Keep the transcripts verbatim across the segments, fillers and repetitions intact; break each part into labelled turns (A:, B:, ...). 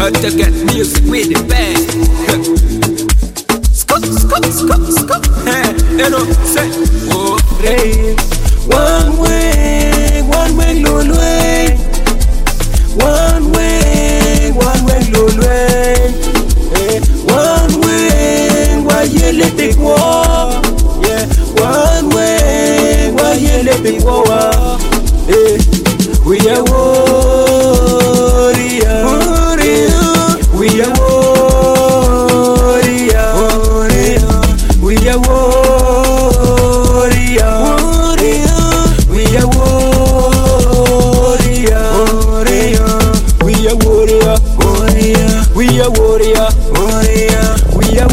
A: How to get music with the band. Scott, Scott, Scott, Scott. Hey, you know, say, oh,
B: hey. One way, one way, lulwe. One way, one way, lulwe. Hey, one way, why you let it walk? Yeah, one way, why you let it walk? Hey, we are warrior, warrior. We are warrior, warrior. We are warrior, warrior. We are warrior, warrior. We are warrior, warrior. We are warrior, warrior. We are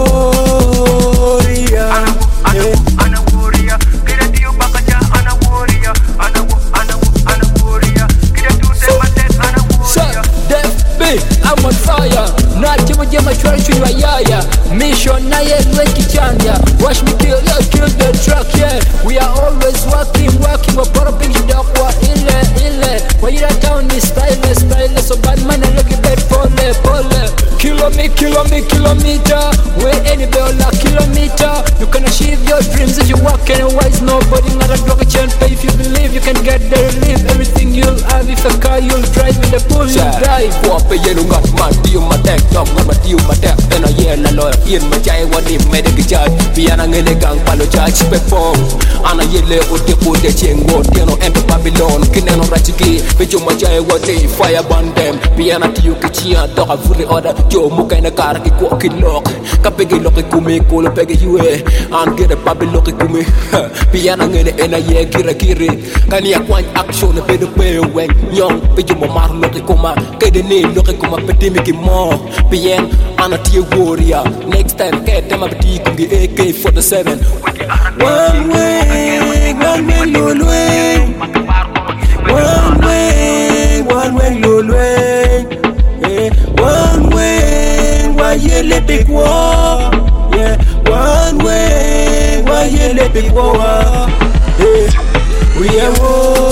B: warrior.
C: Ana ana warrior. Kira dio bakaja ana warrior. Ana ana ana warrior. Kira tu se matet ana warrior.
D: Def B, I'm on fire. Na chimo jema chwari chwa yaya. Mission na ye lweki chanya. Watch me kill, yeah, kill the truck, yeah. We are always working, working. We're para big dog, wa ile ile. Why you down is style, style. So bad man, I look at bed, pole, pole. Kilometer, kilometer, kilometer. Where any bell a kilometer. You can achieve your dreams if you walk anywise. Nobody not a drug chain pay. If you believe you can get there, live everything you'll have. If a car you'll drive, with a bull you'll drive.
A: Walk a yellow got my deal, my deck, dog, my deal, my deck. Then I yell a lawyer in my jay, what if medical judge. Piano in the gang, palo judge, perform. And I yell out the put the chain, what you know, and Babylon, Kinano Ratiki, but you my jay, what they fire band them. Piano to you, Kichia, dog, for the order. Joe Muka in a car, walking lock. Kapegi lock, Kumi, call a peggy you, and get a Babylon Kumi. Piano in the N I A, Kira Kiri. Can you want action a bit of way when young, but you mamar look at Kuma, get the name, look at Kuma, Petimiki more. Bien, and a tear warrior. Next time, get them up the A K forty-seven.
B: One way, one way, lulwe. One way, one way, lulwe. Yeah, one way, why you let it walk? Yeah, one way, why you let it walk? Yeah, we are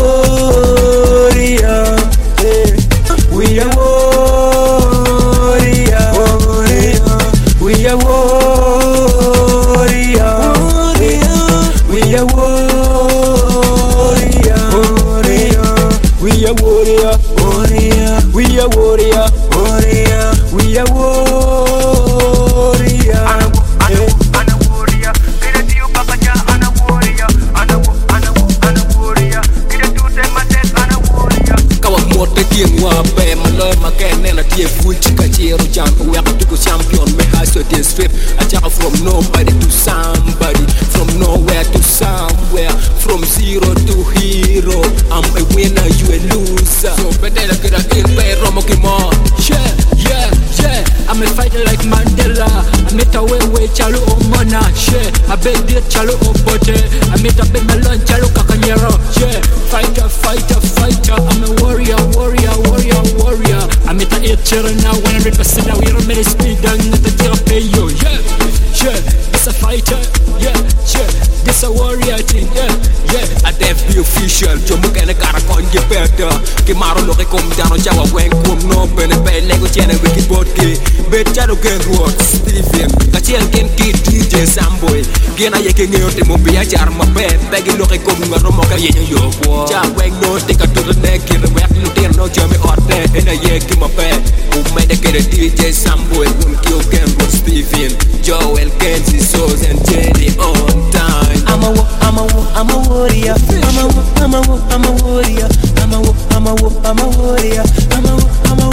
B: warrior. Yeah, we are warrior, warrior. We are warrior, warrior. We are warrior, warrior. We are warrior, warrior. We are warrior, warrior. We are warrior.
C: Ana ana warrior. Kira dio bakaja ana warrior. Ana ana ana warrior. Kira tu se matet ana warrior.
A: Kawa mote kiengwa be maloy makene na tie full chika chero jam. We are to go champion me has to this trip. I jump from nobody to somebody, from nowhere to somewhere, from zero to hero. I'm a winner, you a loser. So better get a in by Romokimo.
D: Yeah, yeah, yeah. I'm a fighter like Mandela. I met a way way chalo o mona. Yeah, I bet dear chalo o bote. I met a big melon chalo kakanyero. Yeah, fighter, fighter, fighter. I'm a warrior, warrior, warrior, warrior. I met a eight children now, one hundred percent now. We're a minute speed and not a deal pay you. Yeah, yeah. It's a fighter. Yeah, yeah. This a warrior thing. Yeah, yeah.
A: A deaf be official. Jomo kene karakon je better. Kimaro loke kom dano jawa wen kom no bene be lego chene wiki bodke. Bet chalo gen road Stephen. Kachiel ken ki D J Samboy. Gena yeke ngeyote mo biya jar ma be. Begi loke kom ngaro mo ka yenyo yo kwa. Ja wen no tika to the neck in the wek no ten no jame orte. Ena yeke ma be. Umede kere D J Samboy. Unkyo gen road Stephen. Joel Kenzie Sos and Jenny on time.
B: I'm a, I'm a, I'm a warrior. I'm a, I'm a, I'm a warrior. I'm a, I'm a, I'm a warrior. I'm a, I'm a